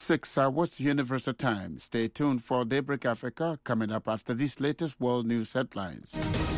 6 hours Universal Time. Stay tuned for Daybreak Africa coming up after these latest world news headlines.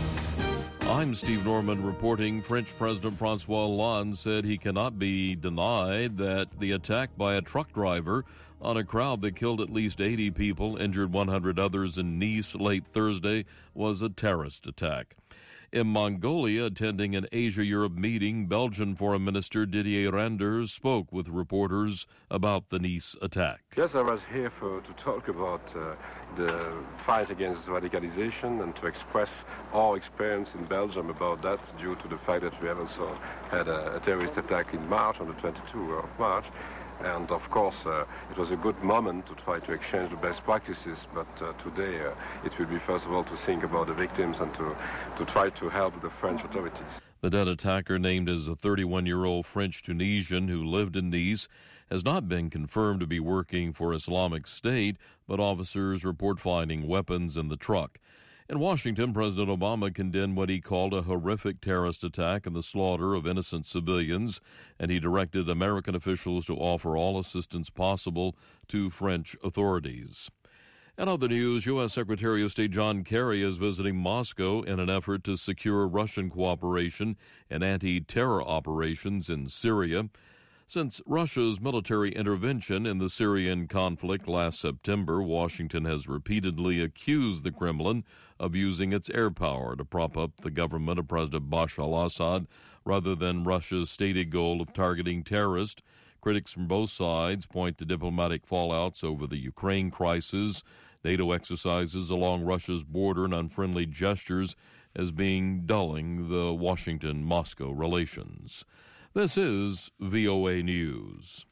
I'm Steve Norman reporting. French President François Hollande said he cannot be denied that the attack by a truck driver on a crowd that killed at least 80 people, injured 100 others in Nice late Thursday was a terrorist attack. In Mongolia, attending an Asia-Europe meeting, Belgian Foreign Minister Didier Reynders spoke with reporters about the Nice attack. Yes, I was here to talk about the fight against radicalization and to express our experience in Belgium about that, due to the fact that we have also had a terrorist attack in March, on the 22nd of March. And of course, it was a good moment to try to exchange the best practices. But today, it will be first of all to think about the victims and to try to help the French authorities. The dead attacker, named as a 31-year-old French Tunisian who lived in Nice, has not been confirmed to be working for Islamic State, but officers report finding weapons in the truck. In Washington, President Obama condemned what he called a horrific terrorist attack and the slaughter of innocent civilians, and he directed American officials to offer all assistance possible to French authorities. In other news, U.S. Secretary of State John Kerry is visiting Moscow in an effort to secure Russian cooperation in anti-terror operations in Syria. Since Russia's military intervention in the Syrian conflict last September, Washington has repeatedly accused the Kremlin of using its air power to prop up the government of President Bashar al-Assad rather than Russia's stated goal of targeting terrorists. Critics from both sides point to diplomatic fallouts over the Ukraine crisis, NATO exercises along Russia's border, and unfriendly gestures as being dulling the Washington-Moscow relations. This is VOA News.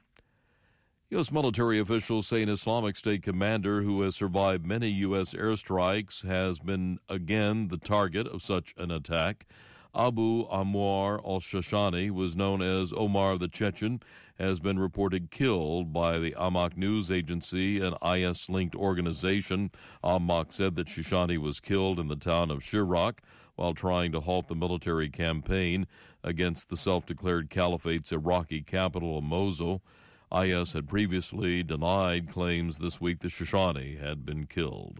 U.S. military officials say an Islamic State commander who has survived many U.S. airstrikes has been again the target of such an attack. Abu Ammar al-Shashani, was known as Omar the Chechen, has been reported killed by the Amaq news agency, an IS-linked organization. Amaq said that Shashani was killed in the town of Shirak while trying to halt the military campaign against the self-declared caliphate's Iraqi capital of Mosul. IS had previously denied claims this week that Shashani had been killed.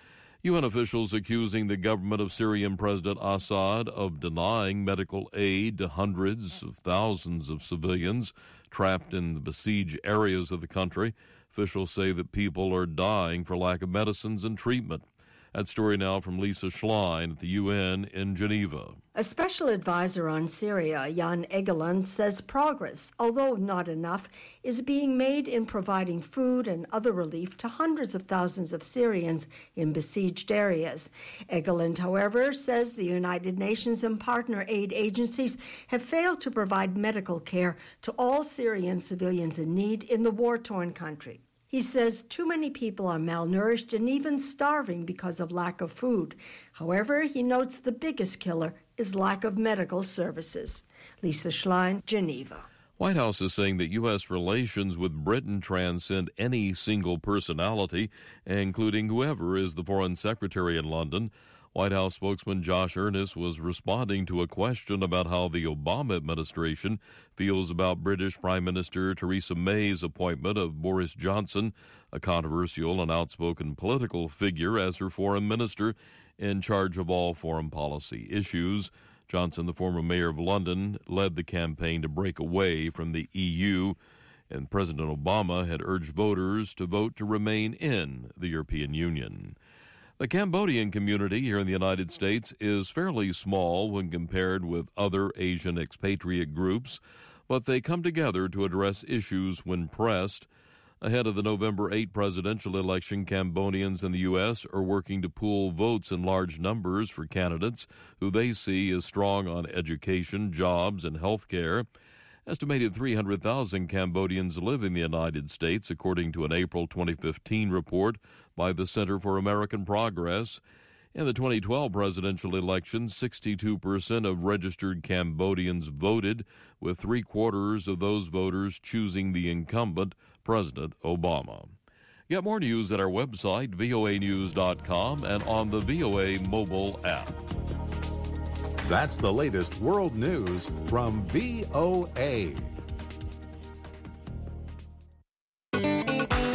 UN officials accusing the government of Syrian President Assad of denying medical aid to hundreds of thousands of civilians trapped in the besieged areas of the country. Officials say that people are dying for lack of medicines and treatment. That story now from Lisa Schlein at the UN in Geneva. A special advisor on Syria, Jan Egeland, says progress, although not enough, is being made in providing food and other relief to hundreds of thousands of Syrians in besieged areas. Egeland, however, says the United Nations and partner aid agencies have failed to provide medical care to all Syrian civilians in need in the war-torn country. He says too many people are malnourished and even starving because of lack of food. However, he notes the biggest killer is lack of medical services. Lisa Schlein, Geneva. White House is saying that U.S. relations with Britain transcend any single personality, including whoever is the foreign secretary in London. White House spokesman Josh Earnest was responding to a question about how the Obama administration feels about British Prime Minister Theresa May's appointment of Boris Johnson, a controversial and outspoken political figure, as her foreign minister in charge of all foreign policy issues. Johnson, the former mayor of London, led the campaign to break away from the EU, and President Obama had urged voters to vote to remain in the European Union. The Cambodian community here in the United States is fairly small when compared with other Asian expatriate groups, but they come together to address issues when pressed. Ahead of the November 8 presidential election, Cambodians in the U.S. are working to pool votes in large numbers for candidates who they see as strong on education, jobs, and health care. Estimated 300,000 Cambodians live in the United States, according to an April 2015 report by the Center for American Progress. In the 2012 presidential election, 62% of registered Cambodians voted, with three-quarters of those voters choosing the incumbent, President Obama. Get more news at our website, voanews.com, and on the VOA mobile app. That's the latest world news from VOA.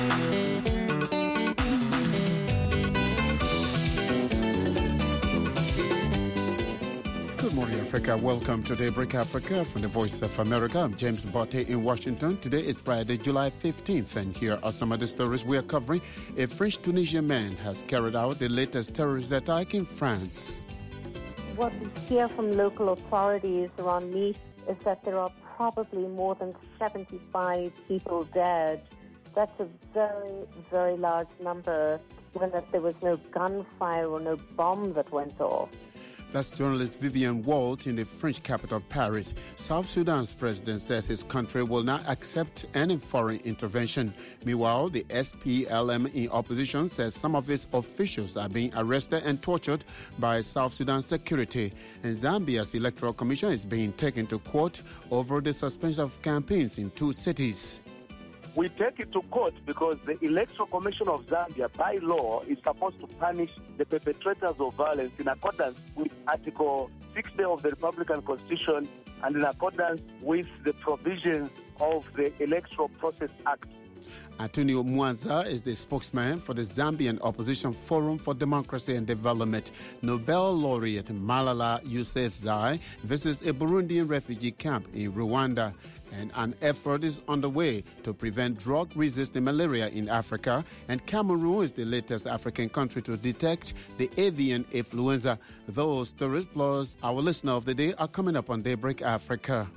Africa. Welcome to Daybreak Africa from the Voice of America. I'm James Botte in Washington. Today is Friday, July 15th, and here are some of the stories we are covering. A French-Tunisian man has carried out the latest terrorist attack in France. What we hear from local authorities around Nice is that there are probably more than 75 people dead. That's a very, very large number, given that there was no gunfire or no bomb that went off. That's journalist Vivian Walt in the French capital, Paris. South Sudan's president says his country will not accept any foreign intervention. Meanwhile, the SPLM in opposition says some of its officials are being arrested and tortured by South Sudan security. And Zambia's Electoral Commission is being taken to court over the suspension of campaigns in 2 cities. We take it to court because the Electoral Commission of Zambia, by law, is supposed to punish the perpetrators of violence in accordance with Article 60 of the Republican Constitution and in accordance with the provisions of the Electoral Process Act. Antonio Mwanza is the spokesman for the Zambian Opposition Forum for Democracy and Development. Nobel laureate Malala Yousafzai visits a Burundian refugee camp in Rwanda. And an effort is underway to prevent drug-resistant malaria in Africa. And Cameroon is the latest African country to detect the avian influenza. Those stories plus our listener of the day are coming up on Daybreak Africa.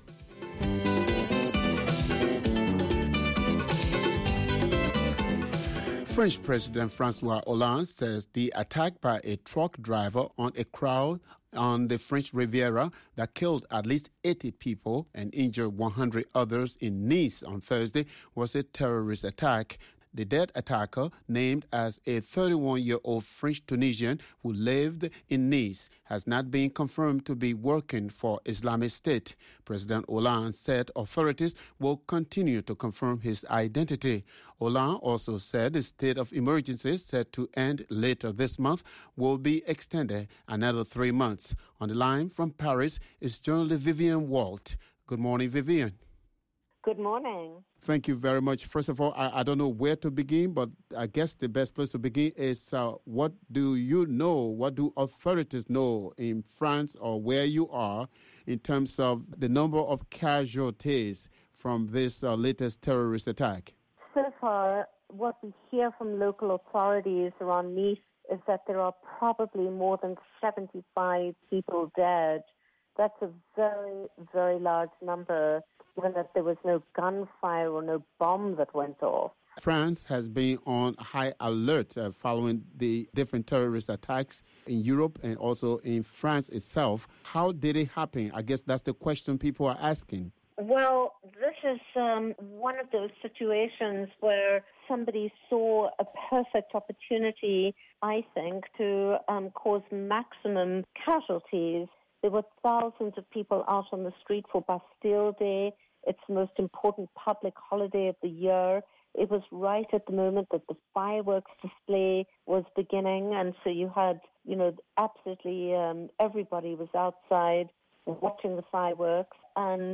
French President François Hollande says the attack by a truck driver on a crowd on the French Riviera that killed at least 80 people and injured 100 others in Nice on Thursday was a terrorist attack. The dead attacker, named as a 31-year-old French-Tunisian who lived in Nice, has not been confirmed to be working for Islamic State. President Hollande said authorities will continue to confirm his identity. Hollande also said the state of emergency set to end later this month will be extended another 3 months. On the line from Paris is journalist Vivian Walt. Good morning, Vivian. Good morning. Thank you very much. First of all, I don't know where to begin, but I guess the best place to begin is what do you know, what do authorities know in France or where you are in terms of the number of casualties from this latest terrorist attack? So far, what we hear from local authorities around Nice is that there are probably more than 75 people dead. That's a very, very large number, given that there was no gunfire or no bomb that went off. France has been on high alert following the different terrorist attacks in Europe and also in France itself. How did it happen? I guess that's the question people are asking. Well, this is one of those situations where somebody saw a perfect opportunity, I think, to cause maximum casualties. There were thousands of people out on the street for Bastille Day. It's the most important public holiday of the year. It was right at the moment that the fireworks display was beginning, and so you had, absolutely everybody was outside watching the fireworks, and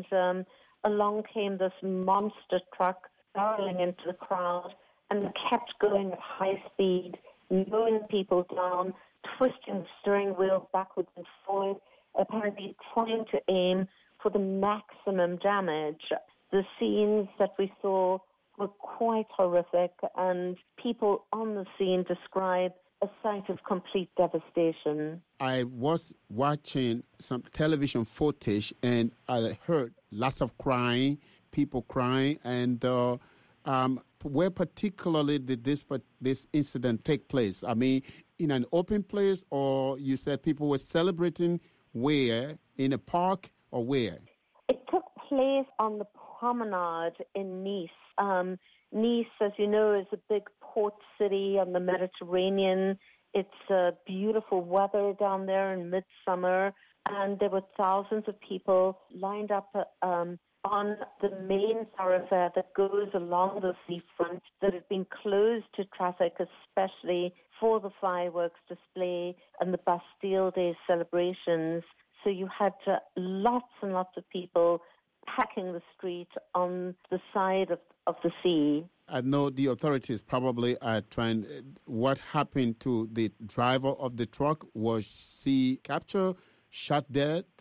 along came this monster truck barreling into the crowd and kept going at high speed, mowing people down, twisting the steering wheel backwards and forward, apparently trying to aim for the maximum damage. The scenes that we saw were quite horrific, and people on the scene describe a sight of complete devastation. I was watching some television footage and I heard lots of crying, people crying, and where particularly did this incident take place? I mean, in an open place, or you said people were celebrating where? In a park or where? It took place on the promenade in Nice. Nice, as you know, is a big port city on the Mediterranean. It's beautiful weather down there in midsummer, and there were thousands of people lined up on the main thoroughfare that goes along the seafront that had been closed to traffic, especially for the fireworks display and the Bastille Day celebrations. So you had lots and lots of people packing the street on the side of the sea. I know the authorities probably are trying. What happened to the driver of the truck? Was he captured, shot dead?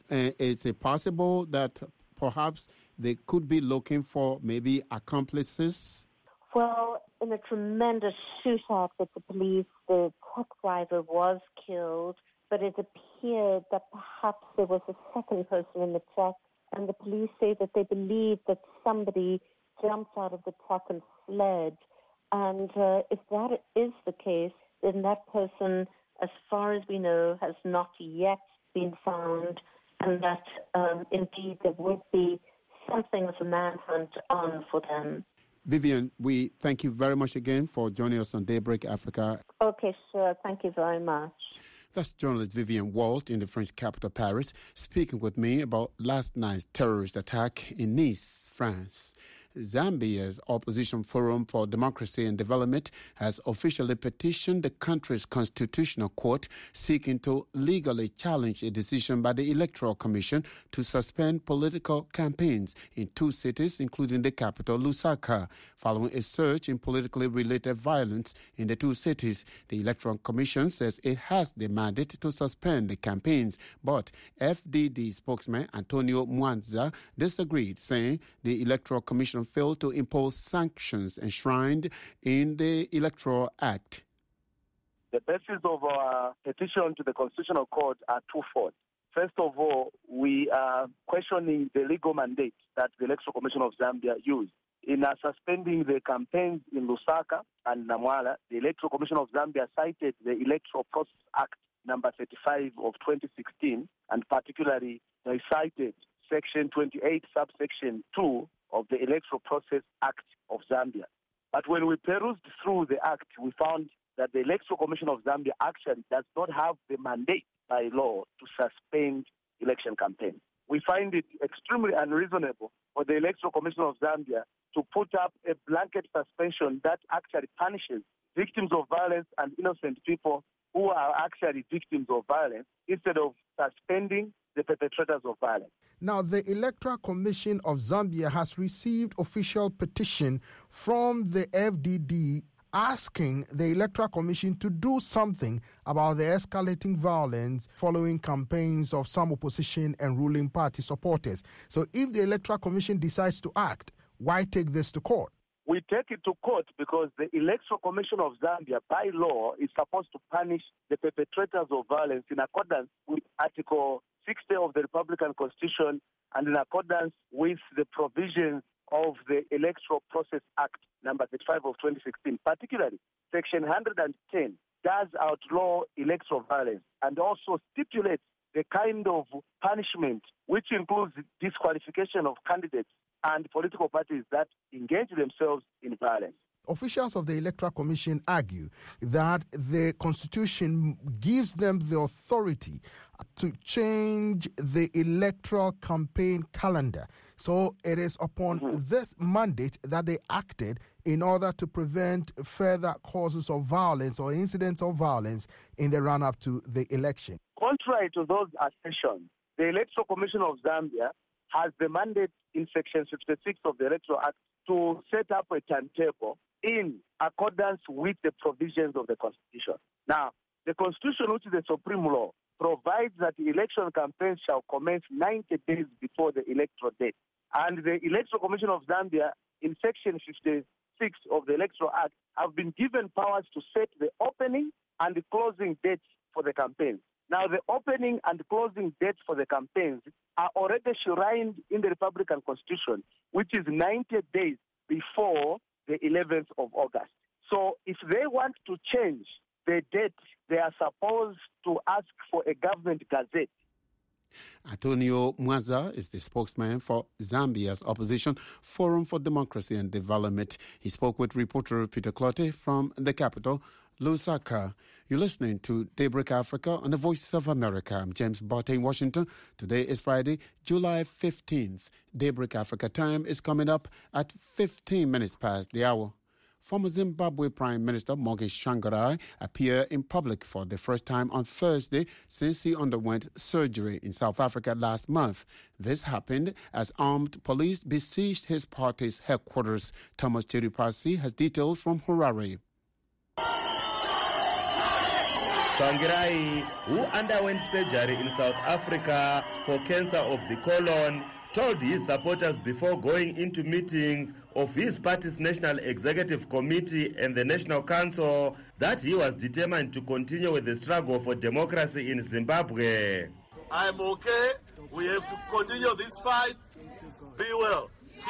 Is it possible that perhaps they could be looking for maybe accomplices? Well, in a tremendous shootout with the police, the truck driver was killed, but it appeared that perhaps there was a second person in the truck, and the police say that they believe that somebody jumped out of the truck and fled. And if that is the case, then that person, as far as we know, has not yet been found, and that indeed there would be something of a manhunt on for them. Vivian, we thank you very much again for joining us on Daybreak Africa. Okay, sure. Thank you very much. That's journalist Vivian Walt in the French capital, Paris, speaking with me about last night's terrorist attack in Nice, France. Zambia's Opposition Forum for Democracy and Development has officially petitioned the country's constitutional court seeking to legally challenge a decision by the Electoral Commission to suspend political campaigns in 2 cities, including the capital, Lusaka. Following a surge in politically related violence in the 2 cities, the Electoral Commission says it has the mandate to suspend the campaigns, but FDD spokesman Antonio Mwanza disagreed, saying the Electoral Commission failed to impose sanctions enshrined in the Electoral Act. The basis of our petition to the Constitutional Court are twofold. First of all, we are questioning the legal mandate that the Electoral Commission of Zambia used. In suspending the campaigns in Lusaka and Namwala, the Electoral Commission of Zambia cited the Electoral Process Act number 35 of 2016, and particularly they cited Section 28, subsection 2 of the Electoral Process Act of Zambia. But when we perused through the act, we found that the Electoral Commission of Zambia actually does not have the mandate by law to suspend election campaigns. We find it extremely unreasonable for the Electoral Commission of Zambia to put up a blanket suspension that actually punishes victims of violence and innocent people who are actually victims of violence instead of suspending the perpetrators of violence. Now, the Electoral Commission of Zambia has received official petition from the FDD asking the Electoral Commission to do something about the escalating violence following campaigns of some opposition and ruling party supporters. So if the Electoral Commission decides to act, why take this to court? We take it to court because the Electoral Commission of Zambia, by law, is supposed to punish the perpetrators of violence in accordance with Article 60 of the Republican Constitution and in accordance with the provisions of the Electoral Process Act number 35 of 2016. Particularly, Section 110 does outlaw electoral violence and also stipulates the kind of punishment which includes disqualification of candidates and political parties that engage themselves in violence. Officials of the Electoral Commission argue that the Constitution gives them the authority to change the electoral campaign calendar. So it is upon this mandate that they acted in order to prevent further causes of violence or incidents of violence in the run-up to the election. Contrary to those assertions, the Electoral Commission of Zambia has the mandate in Section 66 of the Electoral Act to set up a timetable in accordance with the provisions of the Constitution. Now, the Constitution, which is the supreme law, provides that the election campaigns shall commence 90 days before the electoral date. And the Electoral Commission of Zambia, in Section 56 of the Electoral Act, have been given powers to set the opening and the closing dates for the campaigns. Now, the opening and closing dates for the campaigns are already enshrined in the Republican Constitution, which is 90 days before the 11th of August. So if they want to change the date, they are supposed to ask for a government gazette. Antonio Mwanza is the spokesman for Zambia's Opposition Forum for Democracy and Development. He spoke with reporter Peter Clotte from the capital, Lusaka. You're listening to Daybreak Africa on the Voice of America. I'm James Botte in Washington. Today is Friday, July 15th. Daybreak Africa time is coming up at 15 minutes past the hour. Former Zimbabwe Prime Minister Morgan Tsvangirai appeared in public for the first time on Thursday since he underwent surgery in South Africa last month. This happened as armed police besieged his party's headquarters. Thomas Chiripasi has details from Harare. Tsvangirai, who underwent surgery in South Africa for cancer of the colon, told his supporters before going into meetings of his party's National Executive Committee and the National Council that he was determined to continue with the struggle for democracy in Zimbabwe. I'm okay. We have to continue this fight. Be well.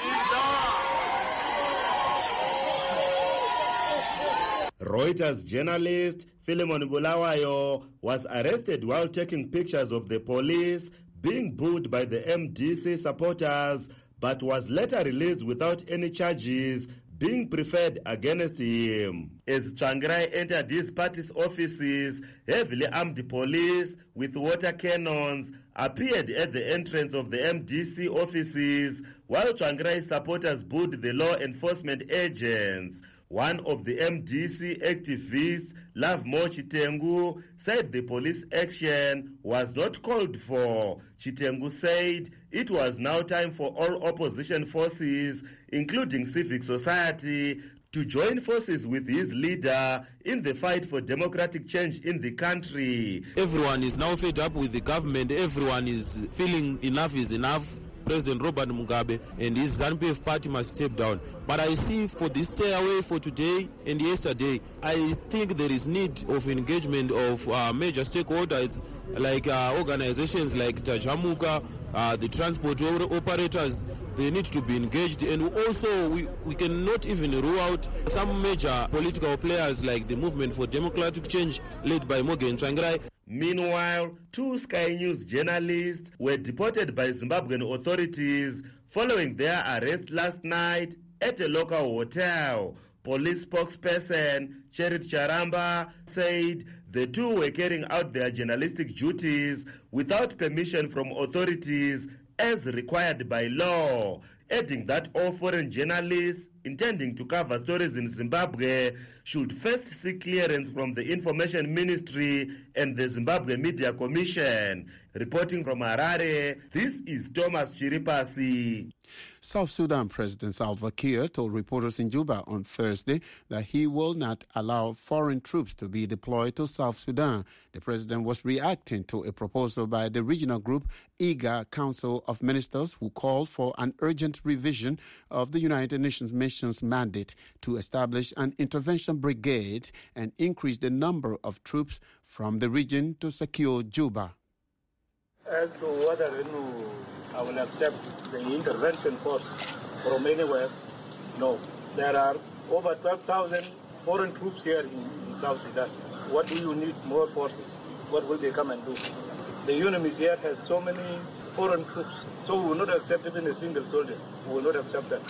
Reuters journalist Philemon Bulawayo was arrested while taking pictures of the police being booed by the MDC supporters, but was later released without any charges being preferred against him. As Tsvangirai entered his party's offices, heavily armed police with water cannons appeared at the entrance of the MDC offices, while Tsvangirai supporters booed the law enforcement agents. One of the MDC activists, Lovemore Chitengu, said the police action was not called for. Chitengu said it was now time for all opposition forces, including civic society, to join forces with his leader in the fight for democratic change in the country. Everyone is now fed up with the government. Everyone is feeling enough is enough. President Robert Mugabe and his ZANU-PF party must step down. But I see for this stay away for today and yesterday, I think there is need of engagement of major stakeholders like organizations like Tajamuka, the transport operators. They need to be engaged, and also we cannot even rule out some major political players like the Movement for Democratic Change led by Morgan Tsvangirai. Meanwhile, 2 Sky News journalists were deported by Zimbabwean authorities following their arrest last night at a local hotel. Police spokesperson Cherit Charamba said the 2 were carrying out their journalistic duties without permission from authorities as required by law, adding that all foreign journalists intending to cover stories in Zimbabwe should first seek clearance from the Information Ministry and the Zimbabwe Media Commission. Reporting from Harare, this is Thomas Chiripasi. South Sudan President Salva Kiir told reporters in Juba on Thursday that he will not allow foreign troops to be deployed to South Sudan. The president was reacting to a proposal by the regional group IGA Council of Ministers, who called for an urgent revision of the United Nations mission's mandate to establish an intervention brigade and increase the number of troops from the region to secure Juba. As to whether I will accept the intervention force from anywhere, no. There are over 12,000 foreign troops here in South Sudan. What do you need more forces? What will they come and do? The UNMISS here has so many foreign troops, so we will not accept even a single soldier. We will not accept that.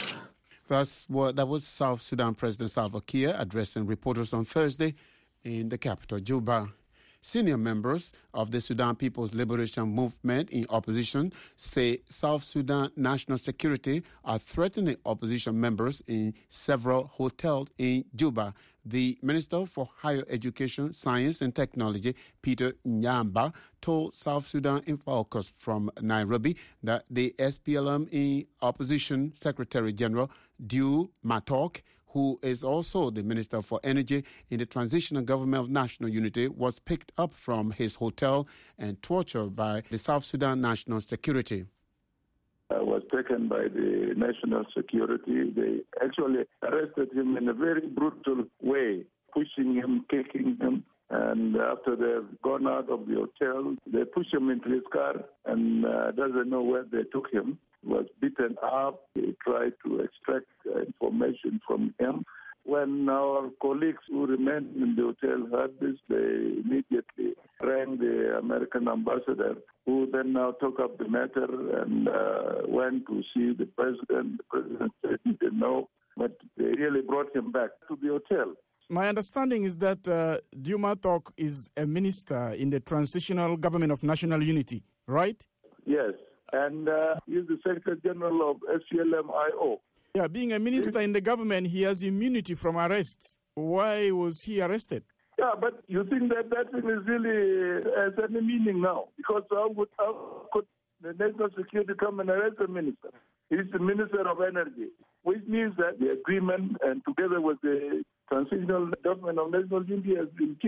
That was South Sudan President Salva Kiir addressing reporters on Thursday in the capital, Juba. Senior members of the Sudan People's Liberation Movement in opposition say South Sudan national security are threatening opposition members in several hotels in Juba. The Minister for Higher Education, Science and Technology, Peter Nyamba, told South Sudan in Focus from Nairobi that the SPLM in opposition Secretary General Dew Matok, who is also the Minister for Energy in the Transitional Government of National Unity, was picked up from his hotel and tortured by the South Sudan National Security. Was taken by the National Security. They actually arrested him in a very brutal way, pushing him, kicking him. And after they've gone out of the hotel, they pushed him into his car and doesn't know where they took him. Was beaten up. They tried to extract information from him. When our colleagues who remained in the hotel heard this, they immediately rang the American ambassador, who then now took up the matter and went to see the president. The president said he didn't know, but they really brought him back to the hotel. My understanding is that Dew Matok is a minister in the Transitional Government of National Unity, right? Yes. And he's the Secretary General of SPLM-IO. Yeah, being a minister in the government, he has immunity from arrest. Why was he arrested? Yeah, but you think that thing is really has any meaning now? Because how could the National Security come and arrest a minister? He's the Minister of Energy, which means that the agreement and together with the Transitional Government of National Unity has been killed.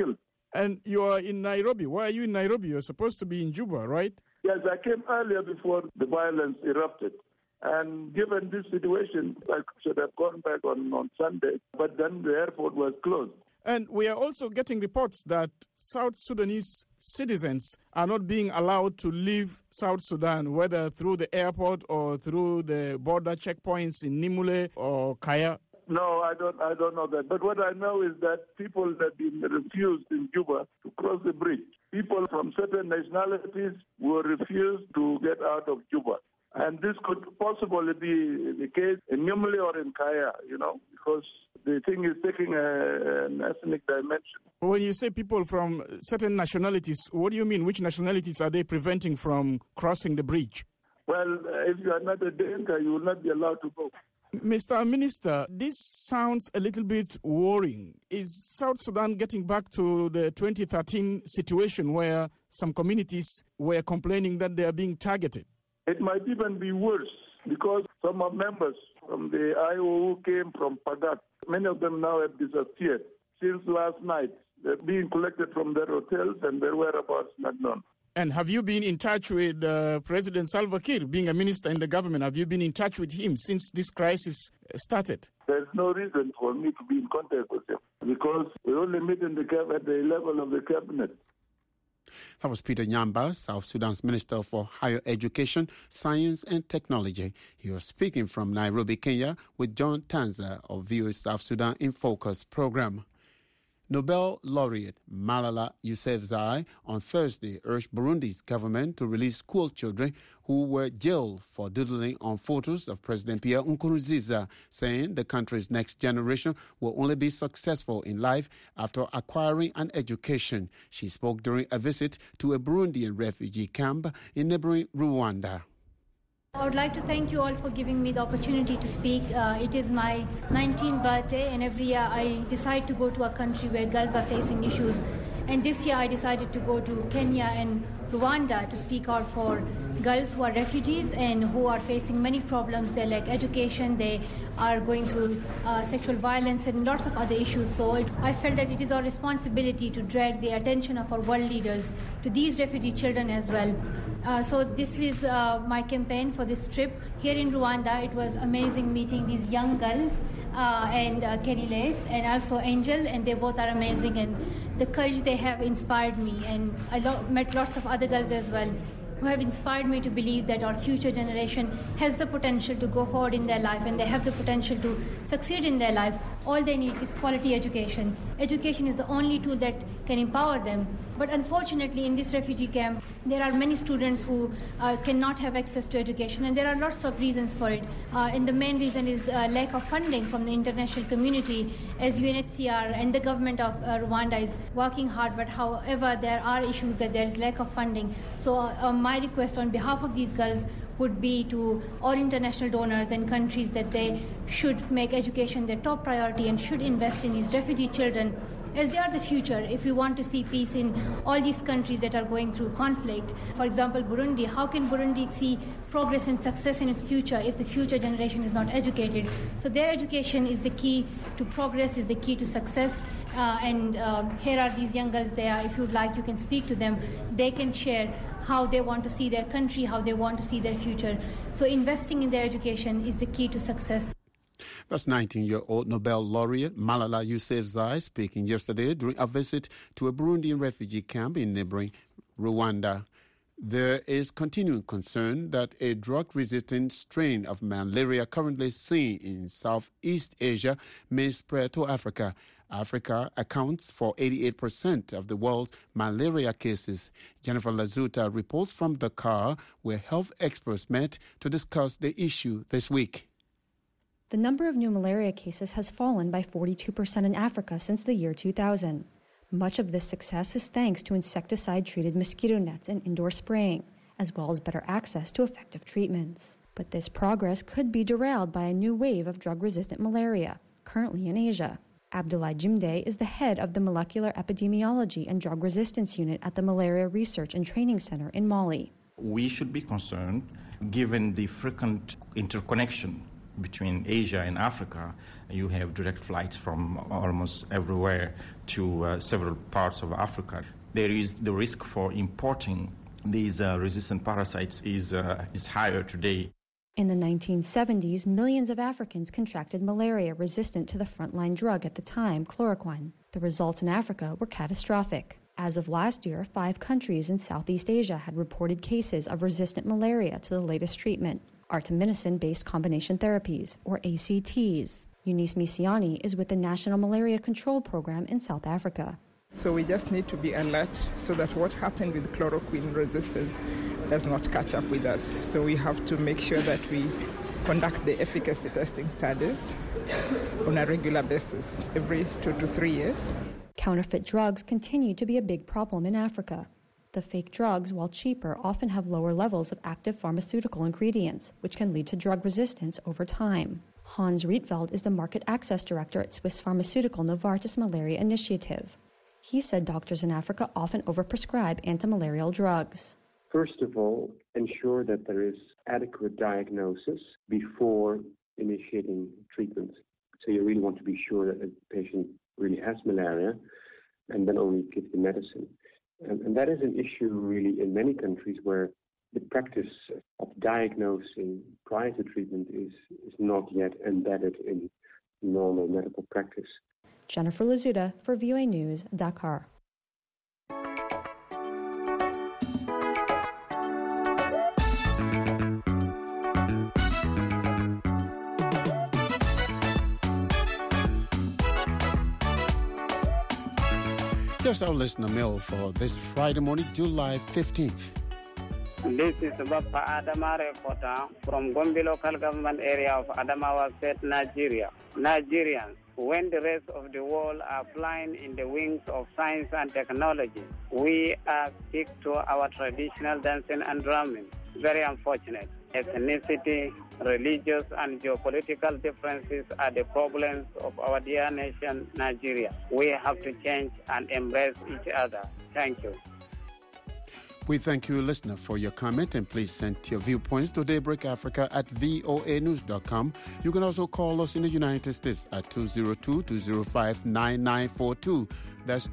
And you are in Nairobi. Why are you in Nairobi? You're supposed to be in Juba, right? Yes, I came earlier before the violence erupted. And given this situation, I should have gone back on Sunday, but then the airport was closed. And we are also getting reports that South Sudanese citizens are not being allowed to leave South Sudan, whether through the airport or through the border checkpoints in Nimule or Kaya. No, I don't know that. But what I know is that people have been refused in Juba to cross the bridge. People from certain nationalities were refused to get out of Juba. And this could possibly be the case in Nimule or in Kaya, because the thing is taking an ethnic dimension. When you say people from certain nationalities, what do you mean? Which nationalities are they preventing from crossing the bridge? Well, if you are not a Dinka, you will not be allowed to go. Mr. Minister, this sounds a little bit worrying. Is South Sudan getting back to the 2013 situation where some communities were complaining that they are being targeted? It might even be worse because some of members from the IO who came from Pagat, many of them now have disappeared. Since last night, they're being collected from their hotels and their whereabouts not known. And have you been in touch with President Salva Kiir, being a minister in the government? Have you been in touch with him since this crisis started? There's no reason for me to be in contact with him because we only meet at the level of the cabinet. That was Peter Nyamba, South Sudan's Minister for Higher Education, Science and Technology. He was speaking from Nairobi, Kenya, with John Tanza of VOA South Sudan in Focus program. Nobel laureate Malala Yousafzai on Thursday urged Burundi's government to release school children who were jailed for doodling on photos of President Pierre Nkurunziza, saying the country's next generation will only be successful in life after acquiring an education. She spoke during a visit to a Burundian refugee camp in neighboring Rwanda. I would like to thank you all for giving me the opportunity to speak. It is my 19th birthday, and every year I decide to go to a country where girls are facing issues. And this year I decided to go to Kenya and Rwanda to speak out for girls who are refugees and who are facing many problems. They lack education, they are going through sexual violence and lots of other issues. So I felt that it is our responsibility to drag the attention of our world leaders to these refugee children as well. So this is my campaign for this trip. Here in Rwanda, it was amazing meeting these young girls and Kenny Lace and also Angel, and they both are amazing, and the courage they have inspired me. And I met lots of other girls as well who have inspired me to believe that our future generation has the potential to go forward in their life, and they have the potential to succeed in their life. All they need is quality education. Education is the only tool that can empower them. But unfortunately, in this refugee camp, there are many students who cannot have access to education, and there are lots of reasons for it. And the main reason is lack of funding from the international community, as UNHCR and the government of Rwanda is working hard, but however, there are issues that there is lack of funding. So my request on behalf of these girls would be to all international donors and countries that they should make education their top priority and should invest in these refugee children, as they are the future. If we want to see peace in all these countries that are going through conflict, for example, Burundi, how can Burundi see progress and success in its future if the future generation is not educated? So their education is the key to progress, is the key to success. Here are these young girls there. If you'd like, you can speak to them. They can share how they want to see their country, how they want to see their future. So investing in their education is the key to success. That's 19-year-old Nobel laureate Malala Yousafzai speaking yesterday during a visit to a Burundian refugee camp in neighboring Rwanda. There is continuing concern that a drug-resistant strain of malaria currently seen in Southeast Asia may spread to Africa. Africa accounts for 88% of the world's malaria cases. Jennifer Lazuta reports from Dakar, where health experts met to discuss the issue this week. The number of new malaria cases has fallen by 42% in Africa since the year 2000. Much of this success is thanks to insecticide-treated mosquito nets and indoor spraying, as well as better access to effective treatments. But this progress could be derailed by a new wave of drug-resistant malaria, currently in Asia. Abdoulaye Jimde is the head of the Molecular Epidemiology and Drug Resistance Unit at the Malaria Research and Training Center in Mali. We should be concerned given the frequent interconnection between Asia and Africa, you have direct flights from almost everywhere to several parts of Africa. There is the risk for importing these resistant parasites is higher today. In the 1970s, millions of Africans contracted malaria resistant to the frontline drug at the time, chloroquine. The results in Africa were catastrophic. As of last year, 5 countries in Southeast Asia had reported cases of resistant malaria to the latest treatment, artemisinin-based combination therapies, or ACTs. Eunice Misiani is with the National Malaria Control Program in South Africa. So we just need to be alert so that what happened with chloroquine resistance does not catch up with us. So we have to make sure that we conduct the efficacy testing studies on a regular basis, every 2 to 3 years. Counterfeit drugs continue to be a big problem in Africa. The fake drugs, while cheaper, often have lower levels of active pharmaceutical ingredients, which can lead to drug resistance over time. Hans Rietveld is the Market Access Director at Swiss pharmaceutical Novartis Malaria Initiative. He said doctors in Africa often overprescribe antimalarial drugs. First of all, ensure that there is adequate diagnosis before initiating treatment. So you really want to be sure that the patient really has malaria and then only give the medicine. And that is an issue really in many countries where the practice of diagnosing prior to treatment is not yet embedded in normal medical practice. Jennifer Lazuda for VOA News, Dakar. Here's our listener mail for this Friday morning, July 15th. This is Bappa Adama reporter from Gombe local government area of Adamawa State, Nigeria. Nigerians, when the rest of the world are flying in the wings of science and technology, we are stick to our traditional dancing and drumming. Very unfortunate. Ethnicity, religious and geopolitical differences are the problems of our dear nation, Nigeria. We have to change and embrace each other. Thank you. We thank you, listener, for your comment, and please send your viewpoints to daybreakafrica@voanews.com. You can also call us in the United States at 202-205-9942. That's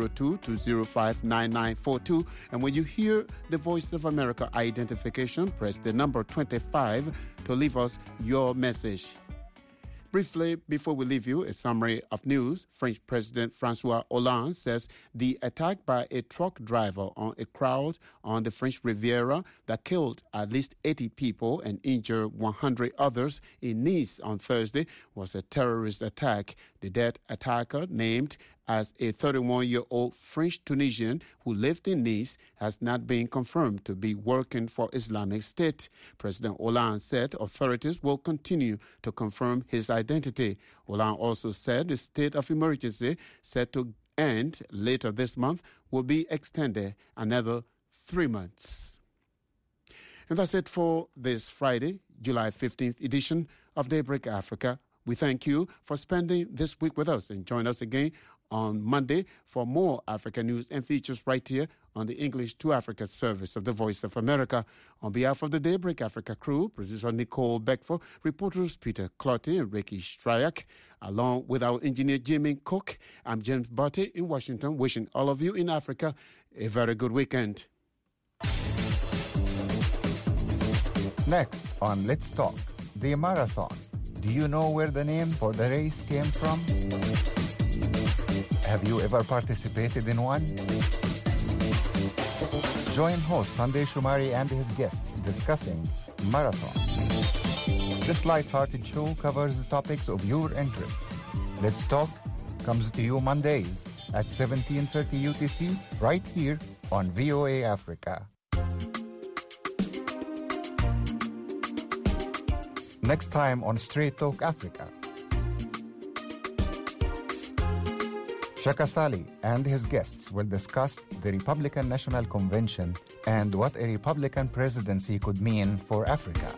202-205-9942. And when you hear the Voice of America identification, press the number 25 to leave us your message. Briefly, before we leave you, a summary of news. French President Francois Hollande says the attack by a truck driver on a crowd on the French Riviera that killed at least 80 people and injured 100 others in Nice on Thursday was a terrorist attack. The dead attacker, named as a 31-year-old French Tunisian who lived in Nice, has not been confirmed to be working for Islamic State. President Hollande said authorities will continue to confirm his identity. Hollande also said the state of emergency set to end later this month will be extended another 3 months. And that's it for this Friday, July 15th edition of Daybreak Africa. We thank you for spending this week with us, and join us again on Monday for more Africa news and features right here on the English to Africa service of the Voice of America. On behalf of the Daybreak Africa crew, producer Nicole Beckford, reporters Peter Clotty and Ricky Stryak, along with our engineer Jimmy Cook, I'm James Barty in Washington, wishing all of you in Africa a very good weekend. Next on Let's Talk, the marathon. Do you know where the name for the race came from? Have you ever participated in one? Join host Sunday Shumari and his guests discussing marathon. This light-hearted show covers topics of your interest. Let's Talk comes to you Mondays at 17:30 UTC right here on VOA Africa. Next time on Straight Talk Africa. Shaka Sali and his guests will discuss the Republican National Convention and what a Republican presidency could mean for Africa.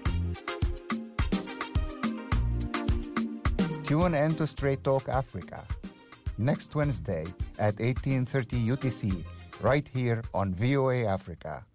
Tune in to Straight Talk Africa next Wednesday at 18:30 UTC right here on VOA Africa.